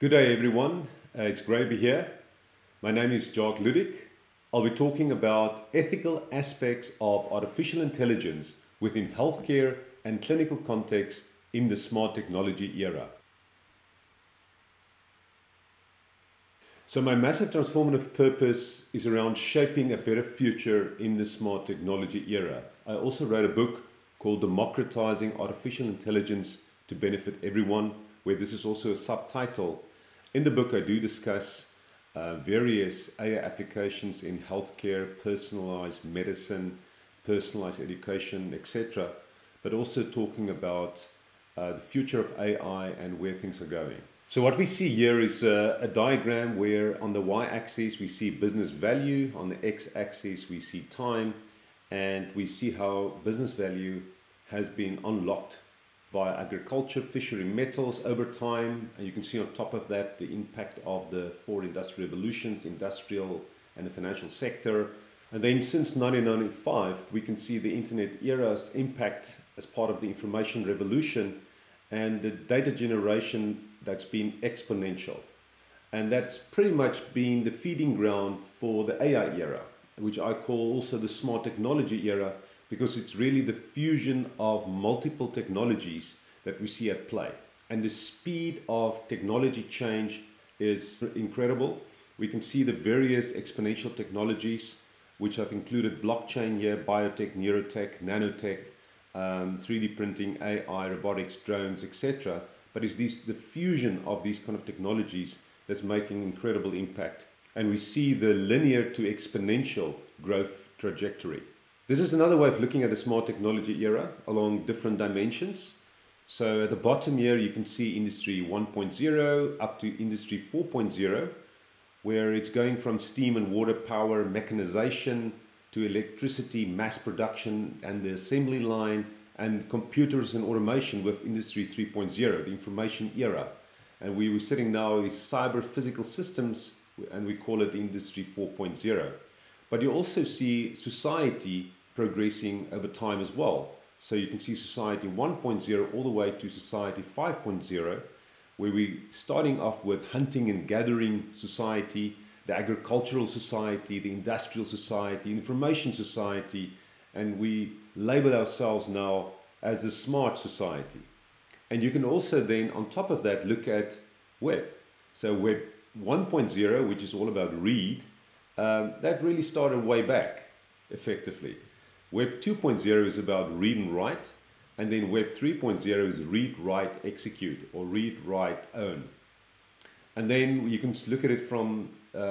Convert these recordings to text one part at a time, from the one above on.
Good day, everyone. It's great to be here. My name is Jacques Ludik. I'll be talking about ethical aspects of artificial intelligence within healthcare and clinical context in the smart technology era. So my massive transformative purpose is around shaping a better future in the smart technology era. I also wrote a book called Democratizing Artificial Intelligence to Benefit Everyone, where this is also a subtitle. In the book, I do discuss various AI applications in healthcare, personalized medicine, personalized education, etc., but also talking about the future of AI and where things are going. So what we see here is a diagram where on the y-axis we see business value, on the x-axis we see time, and we see how business value has been unlocked via agriculture, fishery, metals over time. And you can see on top of that the impact of the four industrial revolutions, industrial and the financial sector. And then since 1995, we can see the internet era's impact as part of the information revolution and the data generation that's been exponential. And that's pretty much been the feeding ground for the AI era, which I call also the smart technology era, because it's really the fusion of multiple technologies that we see at play. And the speed of technology change is incredible. We can see the various exponential technologies, which I've included blockchain here, biotech, neurotech, nanotech, 3D printing, AI, robotics, drones, etc. But it's the fusion of these kind of technologies that's making incredible impact. And we see the linear to exponential growth trajectory. This is another way of looking at the smart technology era along different dimensions. So at the bottom here, you can see Industry 1.0 up to Industry 4.0, where it's going from steam and water power, mechanization, to electricity, mass production, and the assembly line, and computers and automation with Industry 3.0, the information era. And we're sitting now is cyber physical systems, and we call it Industry 4.0. But you also see society progressing over time as well. So you can see society 1.0 all the way to society 5.0, where we're starting off with hunting and gathering society, the agricultural society, the industrial society, information society, and we label ourselves now as the smart society. And you can also then, on top of that, look at web. So web 1.0, which is all about read, that really started way back, effectively. Web 2.0 is about read and write, and then Web 3.0 is read, write, execute, or read, write, own. And then you can look at it from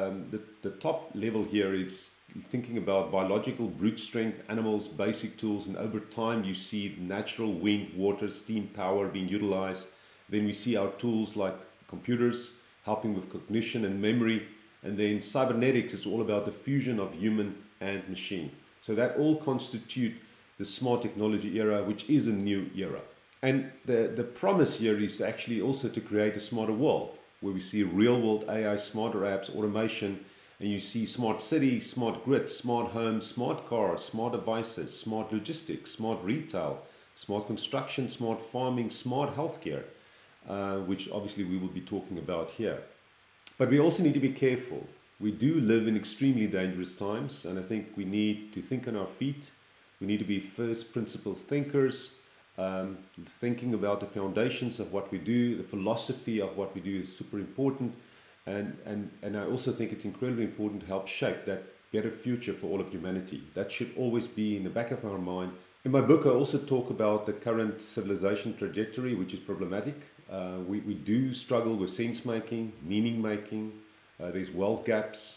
the top level here is thinking about biological brute strength, animals, basic tools, and over time you see natural wind, water, steam power being utilized. Then we see our tools like computers helping with cognition and memory. And then cybernetics is all about the fusion of human and machine. So that all constitute the smart technology era, which is a new era. And the promise here is actually also to create a smarter world, where we see real world AI, smarter apps, automation, and you see smart cities, smart grids, smart homes, smart cars, smart devices, smart logistics, smart retail, smart construction, smart farming, smart healthcare, which obviously we will be talking about here. But we also need to be careful. We do live in extremely dangerous times, and I think we need to think on our feet. We need to be first principles thinkers, thinking about the foundations of what we do. The philosophy of what we do is super important, and I also think it's incredibly important to help shape that better future for all of humanity. That should always be in the back of our mind. In my book, I also talk about the current civilization trajectory, which is problematic. We do struggle with sense making, meaning making. There's wealth gaps,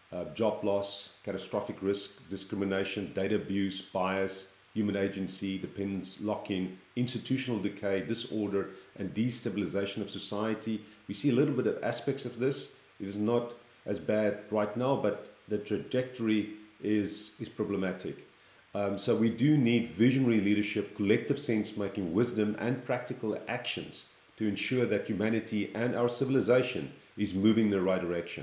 job loss, catastrophic risk, discrimination, data abuse, bias, human agency, dependence, lock-in, institutional decay, disorder, and destabilization of society. We see a little bit of aspects of this. It is not as bad right now, but the trajectory is problematic. So we do need visionary leadership, collective sense-making, wisdom, and practical actions to ensure that humanity and our civilization is moving in the right direction.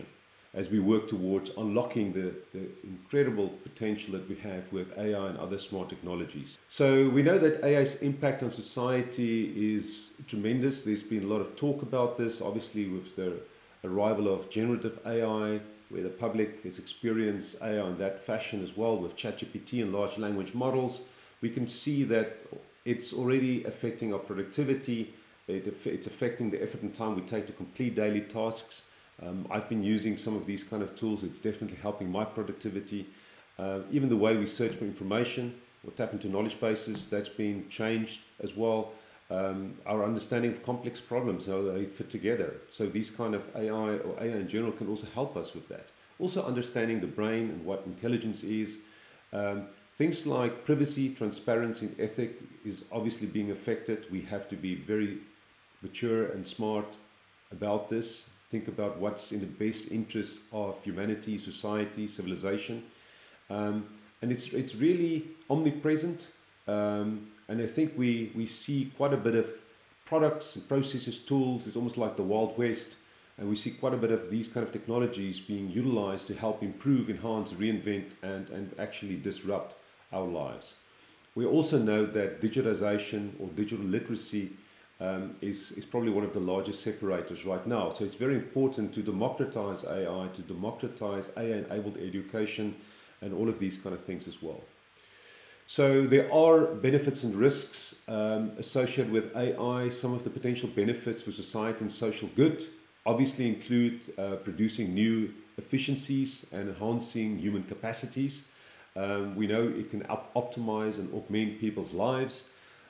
as we work towards unlocking the incredible potential that we have with AI and other smart technologies. So we know that AI's impact on society is tremendous. There's been a lot of talk about this, obviously with the arrival of generative AI, where the public has experienced AI in that fashion as well with ChatGPT and large language models. We can see that it's already affecting our productivity. It's affecting the effort and time we take to complete daily tasks. I've been using some of these kind of tools. It's definitely helping my productivity. Even the way we search for information or tap into knowledge bases, that's been changed as well. Our understanding of complex problems, how they fit together. So these kind of AI or AI in general can also help us with that. Also understanding the brain and what intelligence is. Things like privacy, transparency, and ethic is obviously being affected. We have to be very mature and smart about this. Think about what's in the best interest of humanity, society, civilization. And it's really omnipresent. And I think we see quite a bit of products and processes, tools. It's almost like the Wild West. And we see quite a bit of these kind of technologies being utilized to help improve, enhance, reinvent, and actually disrupt our lives. We also know that digitization or digital literacy is probably one of the largest separators right now. So it's very important to democratize AI, to democratize AI-enabled education, and all of these kind of things as well. So there are benefits and risks associated with AI. Some of the potential benefits for society and social good obviously include producing new efficiencies and enhancing human capacities. We know it can optimize and augment people's lives.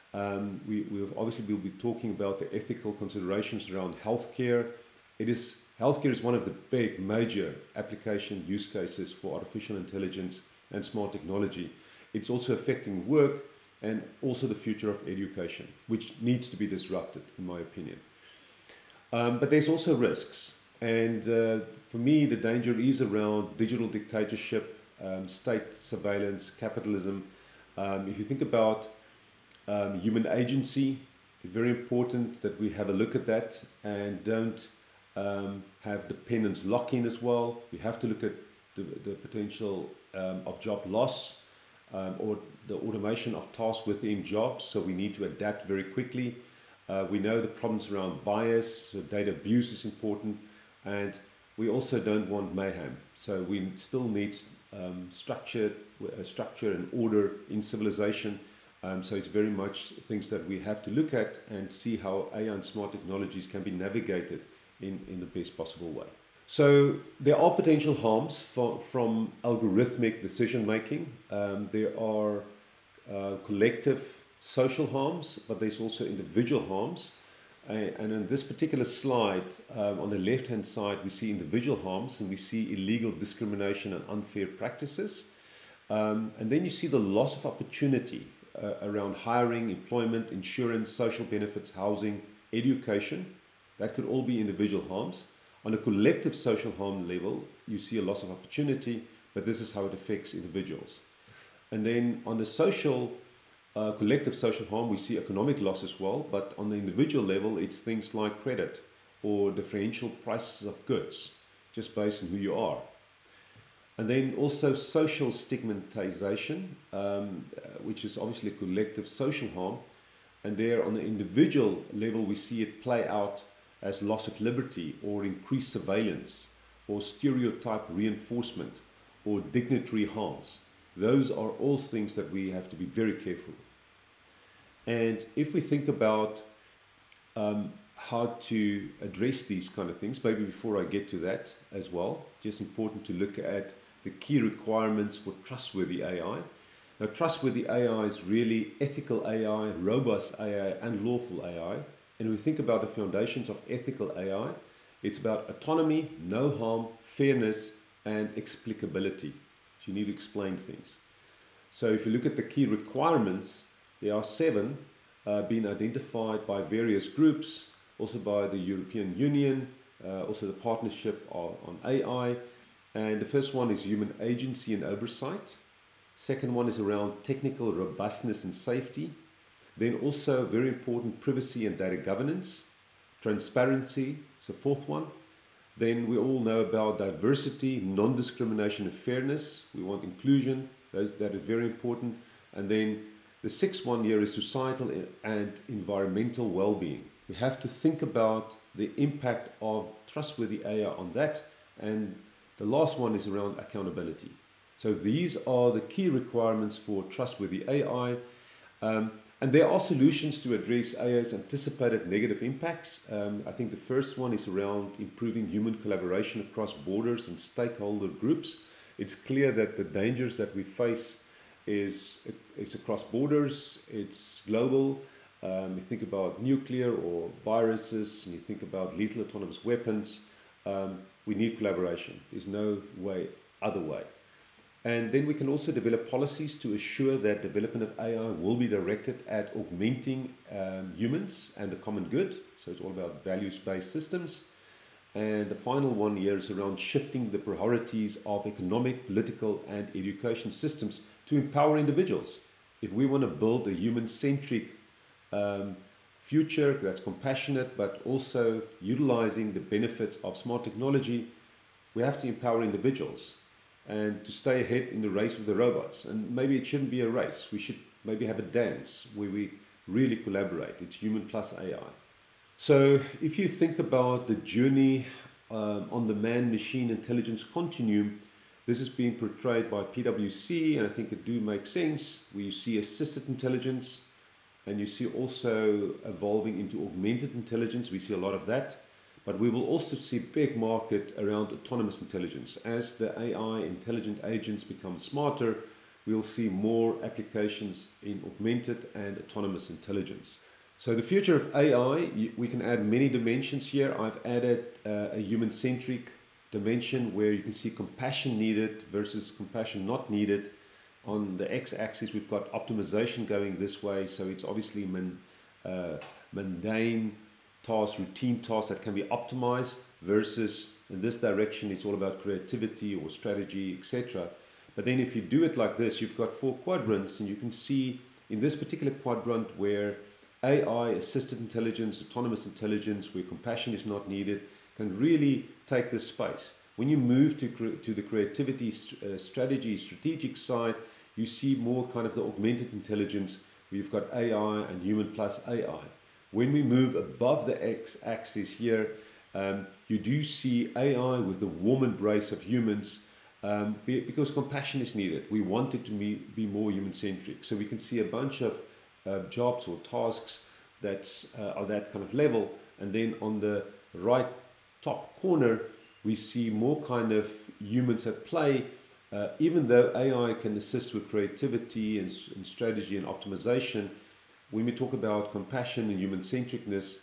We'll be talking about the ethical considerations around healthcare. Healthcare is one of the big major application use cases for artificial intelligence and smart technology. It's also affecting work and also the future of education, which needs to be disrupted, in my opinion. But there's also risks. And for me, the danger is around digital dictatorship, state surveillance, capitalism. If you think about human agency, it's very important that we have a look at that and don't have dependence lock-in as well. We have to look at the potential of job loss or the automation of tasks within jobs. So we need to adapt very quickly. We know the problems around bias, so data abuse is important, and we also don't want mayhem. So we still need structure and order in civilization. So it's very much things that we have to look at and see how AI and smart technologies can be navigated in the best possible way. So there are potential harms from algorithmic decision making. There are collective social harms, but there's also individual harms. And in this particular slide, on the left-hand side, we see individual harms and we see illegal discrimination and unfair practices. And then you see the loss of opportunity around hiring, employment, insurance, social benefits, housing, education. That could all be individual harms. On a collective social harm level, you see a loss of opportunity, but this is how it affects individuals. And then on the social collective social harm, we see economic loss as well, but on the individual level, it's things like credit or differential prices of goods, just based on who you are. And then also social stigmatization, which is obviously a collective social harm. And there on the individual level, we see it play out as loss of liberty or increased surveillance or stereotype reinforcement or dignitary harms. Those are all things that we have to be very careful. And if we think about how to address these kind of things, maybe before I get to that as well, just important to look at the key requirements for trustworthy AI. Now, trustworthy AI is really ethical AI, robust AI, and lawful AI. And when we think about the foundations of ethical AI, it's about autonomy, no harm, fairness, and explicability. So you need to explain things. So if you look at the key requirements, there are 7 being identified by various groups, also by the European Union, also the Partnership on AI. And the first one is human agency and oversight. Second one is around technical robustness and safety. Then also very important, privacy and data governance. Transparency is the fourth one. Then we all know about diversity, non-discrimination and fairness. We want inclusion, that is very important. And then the sixth one here is societal and environmental well-being. We have to think about the impact of trustworthy AI on that. And the last one is around accountability. So these are the key requirements for trustworthy AI. And there are solutions to address AI's anticipated negative impacts. I think the first one is around improving human collaboration across borders and stakeholder groups. It's clear that the dangers that we face is across borders, it's global. You think about nuclear or viruses, and you think about lethal autonomous weapons. We need collaboration. There's no other way. And then we can also develop policies to assure that development of AI will be directed at augmenting humans and the common good. So it's all about values-based systems. And the final one here is around shifting the priorities of economic, political, and education systems to empower individuals. If we want to build a human-centric future that's compassionate, but also utilizing the benefits of smart technology, we have to empower individuals and to stay ahead in the race with the robots. And maybe it shouldn't be a race. We should maybe have a dance where we really collaborate. It's human plus AI. So if you think about the journey on the man-machine intelligence continuum, this is being portrayed by PwC, and I think it do make sense, where you see assisted intelligence, and you see also evolving into augmented intelligence. We see a lot of that. But we will also see a big market around autonomous intelligence. As the AI intelligent agents become smarter, we'll see more applications in augmented and autonomous intelligence. So the future of AI, we can add many dimensions here. I've added a human-centric dimension where you can see compassion needed versus compassion not needed. On the x-axis, we've got optimization going this way. So it's obviously mundane tasks, routine tasks that can be optimized, versus in this direction it's all about creativity or strategy, etc. But then if you do it like this, you've got 4 quadrants, and you can see in this particular quadrant where AI, assisted intelligence, autonomous intelligence, where compassion is not needed, can really take this space. When you move to the creativity, strategy, strategic side, you see more kind of the augmented intelligence, where you've got AI and human plus AI. When we move above the x-axis here, you do see AI with the warm embrace of humans, because compassion is needed. We want it to be more human-centric. So we can see a bunch of jobs or tasks that are that kind of level. And then on the right top corner, we see more kind of humans at play. Even though AI can assist with creativity and strategy and optimization, when we talk about compassion and human-centricness,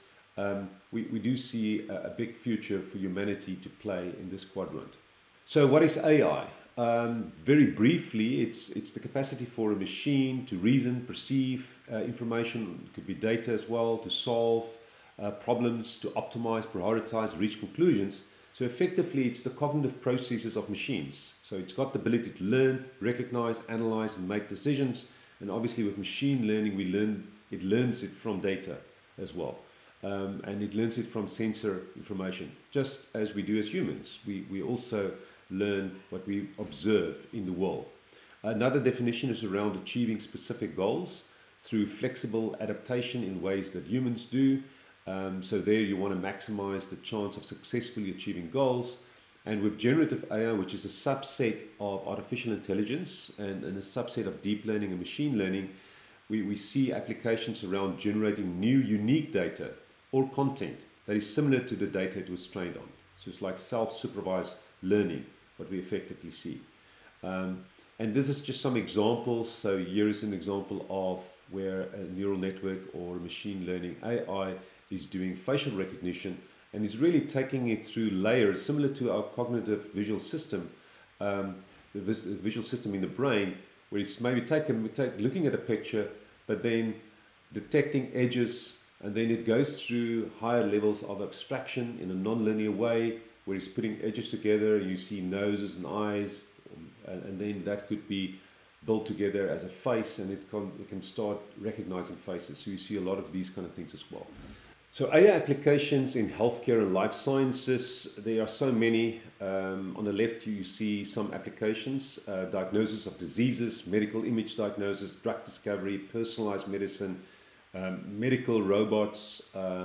we do see a big future for humanity to play in this quadrant. So what is AI? Very briefly, it's the capacity for a machine to reason, perceive information, it could be data as well, to solve problems, to optimize, prioritize, reach conclusions. So effectively, it's the cognitive processes of machines. So it's got the ability to learn, recognize, analyze, and make decisions. And obviously with machine learning, it learns it from data as well. And it learns it from sensor information, just as we do as humans. We also learn what we observe in the world. Another definition is around achieving specific goals through flexible adaptation in ways that humans do. So there you want to maximize the chance of successfully achieving goals. And with generative AI, which is a subset of artificial intelligence and a subset of deep learning and machine learning, we see applications around generating new unique data or content that is similar to the data it was trained on. So it's like self-supervised learning, what we effectively see. And this is just some examples. So here is an example of where a neural network or machine learning AI is doing facial recognition and is really taking it through layers similar to our cognitive visual system, the visual system in the brain, where it's maybe looking at a picture, but then detecting edges, and then it goes through higher levels of abstraction in a non-linear way, where it's putting edges together, and you see noses and eyes, and then that could be built together as a face, and it can start recognizing faces. So you see a lot of these kind of things as well. So AI applications in healthcare and life sciences, there are so many. On the left, you see some applications, diagnosis of diseases, medical image diagnosis, drug discovery, personalized medicine, medical robots,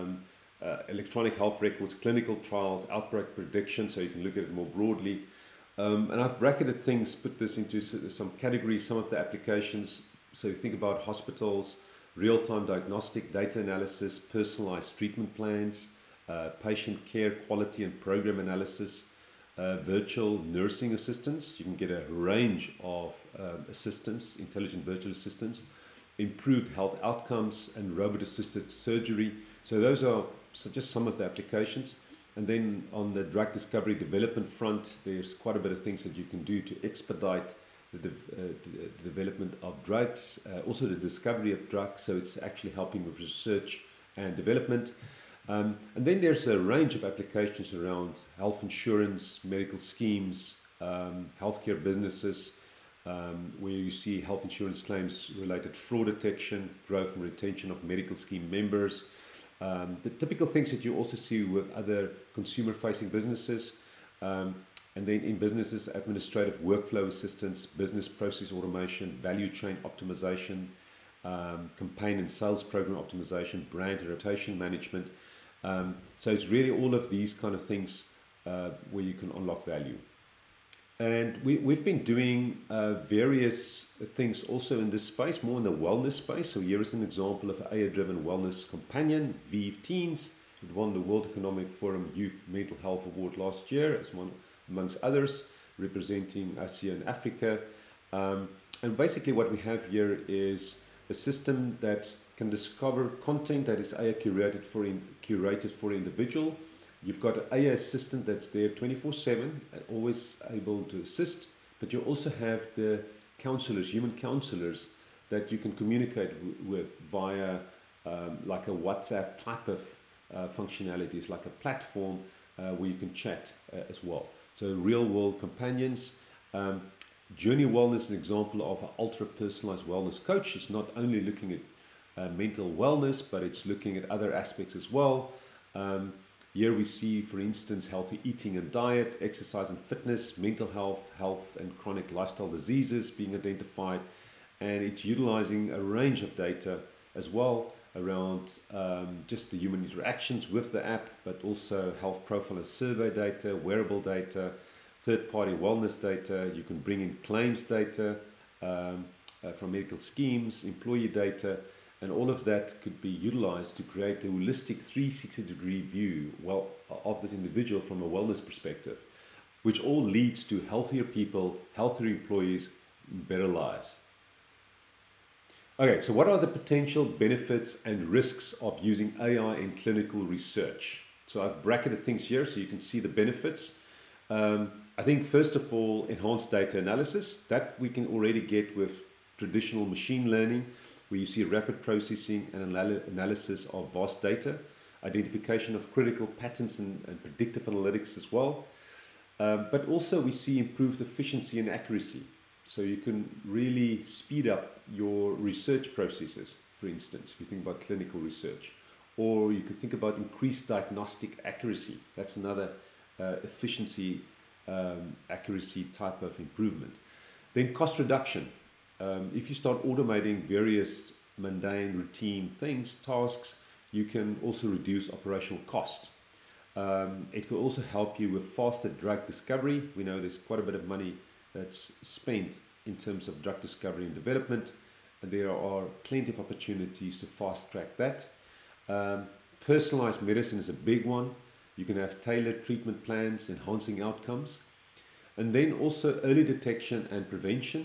electronic health records, clinical trials, outbreak prediction, so you can look at it more broadly. And I've bracketed things, put this into some categories, some of the applications. So you think about hospitals, real-time diagnostic data analysis, personalized treatment plans, patient care quality and program analysis, virtual nursing assistants. You can get a range of assistants, intelligent virtual assistants, improved health outcomes, and robot-assisted surgery. So those are just some of the applications. And then on the drug discovery development front, there's quite a bit of things that you can do to expedite the development of drugs, also the discovery of drugs, so it's actually helping with research and development. And then there's a range of applications around health insurance, medical schemes, healthcare businesses, where you see health insurance claims related fraud detection, growth and retention of medical scheme members. The typical things that you also see with other consumer-facing businesses. And then in businesses, administrative workflow assistance, business process automation, value chain optimization, campaign and sales program optimization, brand and rotation management. So it's really all of these kind of things where you can unlock value. And we've been doing various things also in this space, more in the wellness space. So here is an example of an AI-driven wellness companion, Vive Teens. It won the World Economic Forum Youth Mental Health Award last year as one amongst others, representing Asia and Africa. And basically what we have here is a system that can discover content that is AI curated for an individual. You've got an AI assistant that's there 24/7, always able to assist, but you also have the counselors, human counselors, that you can communicate with via like a WhatsApp type of functionalities, like a platform where you can chat as well. So real world companions. Journey Wellness is an example of an ultra personalized wellness coach. It's not only looking at mental wellness, but it's looking at other aspects as well. Here we see, for instance, healthy eating and diet, exercise and fitness, mental health and chronic lifestyle diseases being identified. And it's utilizing a range of data as well around just the human interactions with the app, but also health profile and survey data, wearable data, third-party wellness data. You can bring in claims data from medical schemes, employee data, and all of that could be utilized to create a holistic 360-degree view of this individual from a wellness perspective, which all leads to healthier people, healthier employees, better lives. Okay, so what are the potential benefits and risks of using AI in clinical research? So I've bracketed things here so you can see the benefits. I think first of all, enhanced data analysis, that we can already get with traditional machine learning, where you see rapid processing and analysis of vast data, identification of critical patterns and predictive analytics as well. But also we see improved efficiency and accuracy. So you can really speed up your research processes, for instance, if you think about clinical research. Or you could think about increased diagnostic accuracy. That's another efficiency, accuracy type of improvement. Then cost reduction. If you start automating various mundane, routine things, tasks, you can also reduce operational costs. It could also help you with faster drug discovery. We know there's quite a bit of money that's spent in terms of drug discovery and development, and there are plenty of opportunities to fast track that. Personalized medicine is a big one. You can have tailored treatment plans, enhancing outcomes. And then also early detection and prevention.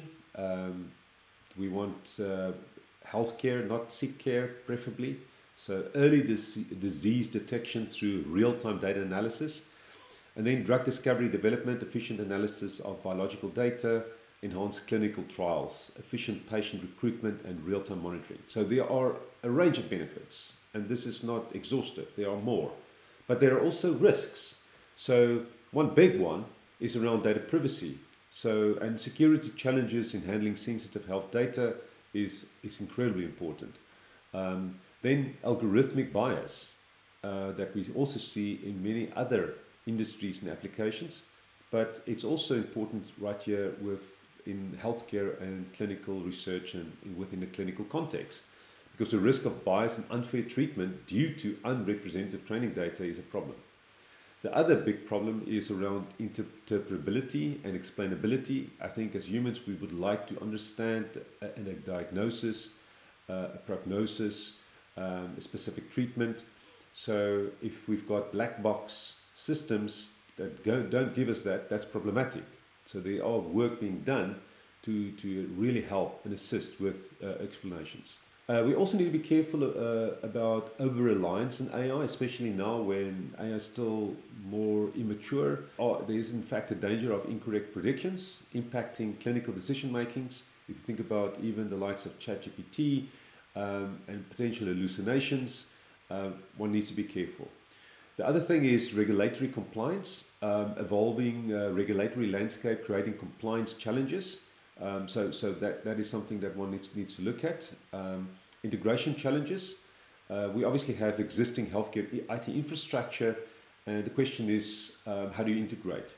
We want healthcare, not sick care, preferably. So early disease detection through real-time data analysis. And then drug discovery development, efficient analysis of biological data, enhanced clinical trials, efficient patient recruitment, and real-time monitoring. So there are a range of benefits, and this is not exhaustive. There are more. But there are also risks. So one big one is around data privacy. So, and security challenges in handling sensitive health data is incredibly important. Then algorithmic bias. that we also see in many other industries and applications, but it's also important right here in healthcare and clinical research and within the clinical context, because the risk of bias and unfair treatment due to unrepresentative training data is a problem. The other big problem is around interpretability and explainability. I think as humans we would like to understand a diagnosis, a prognosis, a specific treatment. So if we've got black box systems that don't give us that, that's problematic. So there are work being done to really help and assist with explanations. We also need to be careful about over-reliance on AI, especially now when AI is still more immature. There is in fact a danger of incorrect predictions impacting clinical decision makings. If you think about even the likes of ChatGPT and potential hallucinations, one needs to be careful. The other thing is regulatory compliance, evolving regulatory landscape, creating compliance challenges. So that is something that one needs to look at. Integration challenges. We obviously have existing healthcare IT infrastructure, and the question is how do you integrate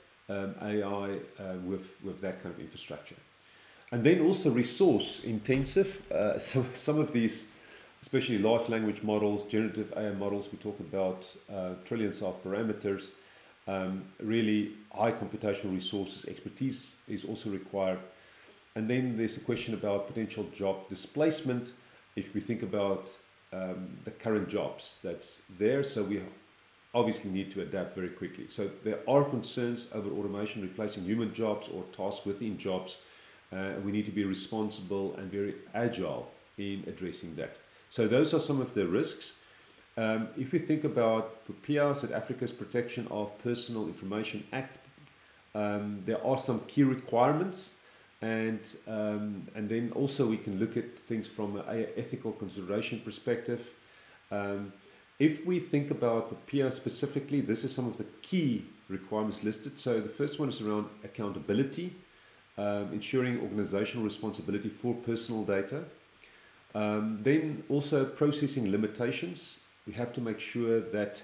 AI with that kind of infrastructure? And then also resource intensive. Some of these, especially large language models, generative AI models, we talk about trillions of parameters. Really high computational resources, expertise is also required. And then there's a question about potential job displacement if we think about the current jobs that's there. So we obviously need to adapt very quickly. So there are concerns over automation replacing human jobs or tasks within jobs. We need to be responsible and very agile in addressing that. So those are some of the risks. If we think about POPIA, South Africa's Protection of Personal Information Act, there are some key requirements. And then also we can look at things from an ethical consideration perspective. If we think about POPIA specifically, this is some of the key requirements listed. So the first one is around accountability, ensuring organizational responsibility for personal data. Then also processing limitations. We have to make sure that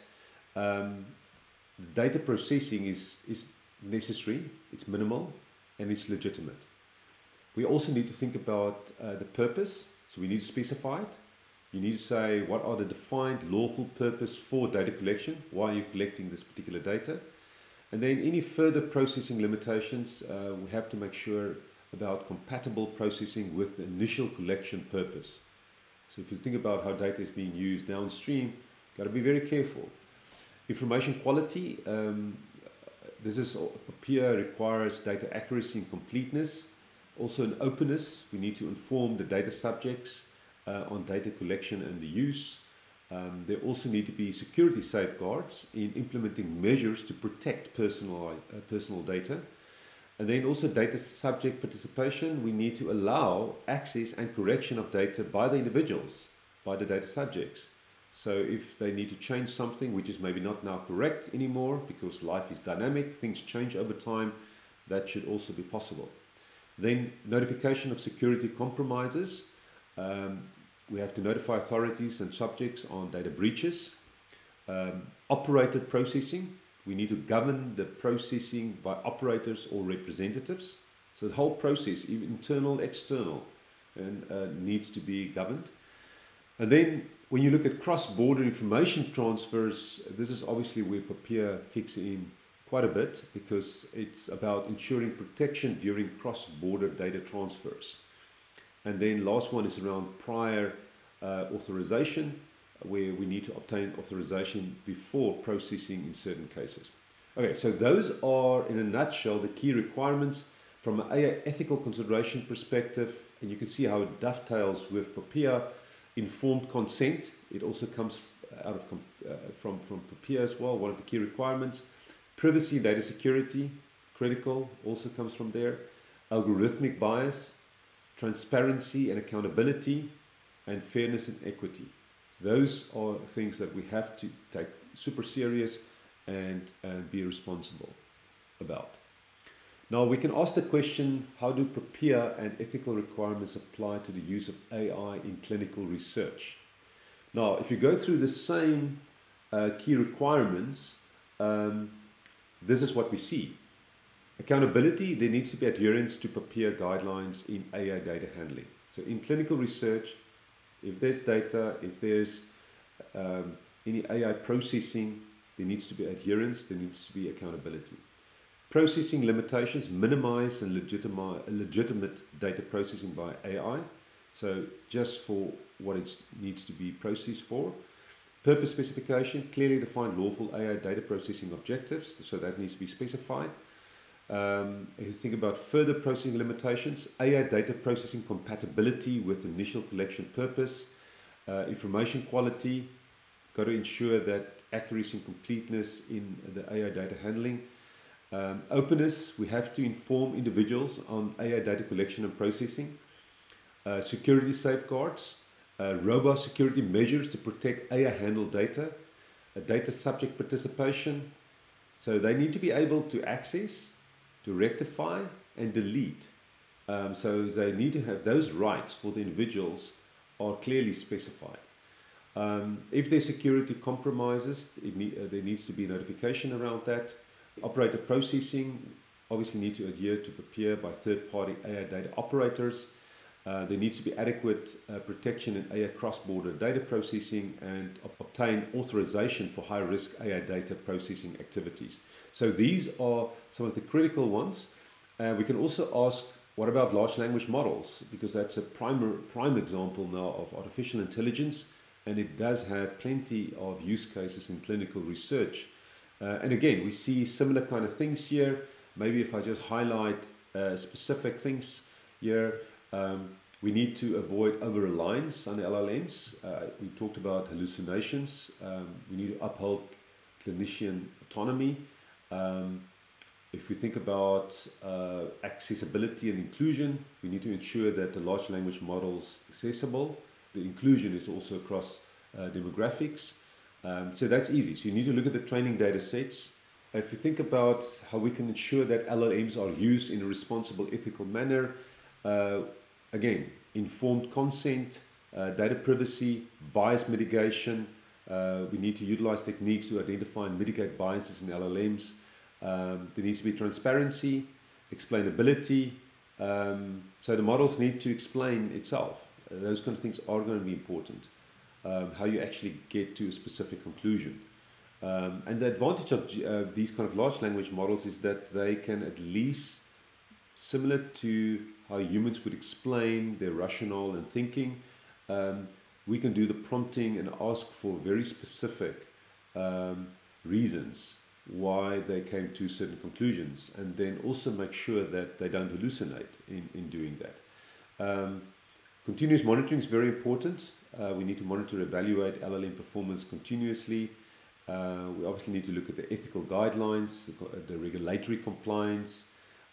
data processing is necessary, it's minimal, and it's legitimate. We also need to think about the purpose. So we need to specify it. You need to say what are the defined lawful purpose for data collection. Why are you collecting this particular data? And then any further processing limitations, we have to make sure about compatible processing with the initial collection purpose. So if you think about how data is being used downstream, got to be very careful. Information quality. POPIA requires data accuracy and completeness. Also in openness, we need to inform the data subjects on data collection and the use. There also need to be security safeguards in implementing measures to protect personal data. And then also data subject participation. We need to allow access and correction of data by the individuals, by the data subjects. So if they need to change something which is maybe not now correct anymore because life is dynamic, things change over time, that should also be possible. Then notification of security compromises. We have to notify authorities and subjects on data breaches. Operated processing. We need to govern the processing by operators or representatives. So the whole process, even internal, external, needs to be governed. And then when you look at cross-border information transfers, this is obviously where POPIA kicks in quite a bit because it's about ensuring protection during cross-border data transfers. And then last one is around prior authorization, where we need to obtain authorization before processing in certain cases. Okay, so those are in a nutshell the key requirements from an AI ethical consideration perspective, and you can see how it dovetails with POPIA. Informed consent, it also comes out of from POPIA as well, one of the key requirements. Privacy, data security, critical, also comes from there. Algorithmic bias, transparency and accountability, and fairness and equity. Those are things that we have to take super serious and be responsible about. Now we can ask the question, how do POPIA and ethical requirements apply to the use of AI in clinical research? Now, if you go through the same key requirements, this is what we see. Accountability, there needs to be adherence to PAPIA guidelines in AI data handling. So in clinical research, if there's data, if there's any AI processing, there needs to be adherence, there needs to be accountability. Processing limitations, minimize and legitimate data processing by AI. So just for what it needs to be processed for. Purpose specification, clearly defined lawful AI data processing objectives, so that needs to be specified. If you think about further processing limitations, AI data processing compatibility with initial collection purpose, information quality, got to ensure that accuracy and completeness in the AI data handling. Openness, we have to inform individuals on AI data collection and processing. Security safeguards, robust security measures to protect AI handled data. Data subject participation, so they need to be able to access, to rectify and delete. So they need to have those rights for the individuals are clearly specified. If there's security compromises, there needs to be notification around that. Operator processing, obviously need to adhere to PAPIA by third-party AI data operators. There needs to be adequate protection in AI cross-border data processing and obtain authorization for high-risk AI data processing activities. So these are some of the critical ones. We can also ask, what about large language models? Because that's a prime example now of artificial intelligence, and it does have plenty of use cases in clinical research. And again, we see similar kind of things here. Maybe if I just highlight specific things here, we need to avoid over-reliance on the LLMs. We talked about hallucinations. We need to uphold clinician autonomy. If we think about accessibility and inclusion, we need to ensure that the large language models are accessible. The inclusion is also across demographics. So that's easy. So you need to look at the training data sets. If you think about how we can ensure that LLMs are used in a responsible, ethical manner, again, informed consent, data privacy, bias mitigation. We need to utilize techniques to identify and mitigate biases in LLMs. There needs to be transparency, explainability. So the models need to explain itself. Those kind of things are going to be important. How you actually get to a specific conclusion. And the advantage of these kind of large language models is that they can at least, similar to how humans would explain their rationale and thinking, we can do the prompting and ask for very specific reasons why they came to certain conclusions, and then also make sure that they don't hallucinate in doing that. Continuous monitoring is very important. We need to monitor, evaluate LLM performance continuously. We obviously need to look at the ethical guidelines, the regulatory compliance.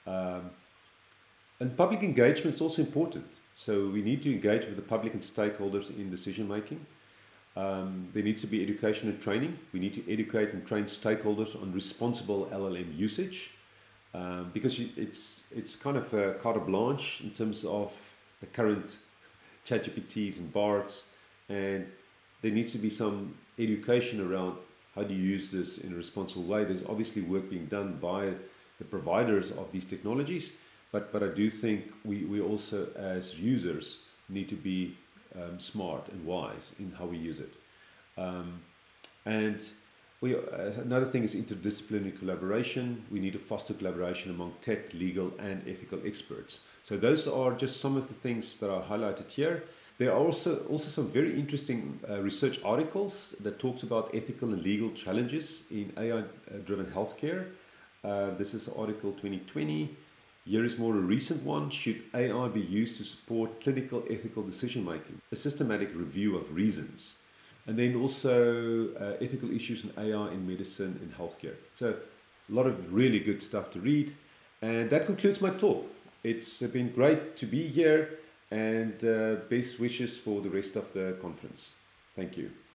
And public engagement is also important. So we need to engage with the public and stakeholders in decision making. There needs to be education and training. We need to educate and train stakeholders on responsible LLM usage, because it's kind of a carte blanche in terms of the current ChatGPTs and BARTs, and there needs to be some education around how do you use this in a responsible way. There's obviously work being done by the providers of these technologies, but I do think we also as users need to be smart and wise in how we use it. And another thing is interdisciplinary collaboration. We need to foster collaboration among tech, legal, and ethical experts. So those are just some of the things that are highlighted here. There are also some very interesting research articles that talks about ethical and legal challenges in AI-driven healthcare. This is Article 2020. Here is more a recent one. Should AI be used to support clinical ethical decision making? A systematic review of reasons. And then also ethical issues in AI in medicine and healthcare. So a lot of really good stuff to read. And that concludes my talk. It's been great to be here, and best wishes for the rest of the conference. Thank you.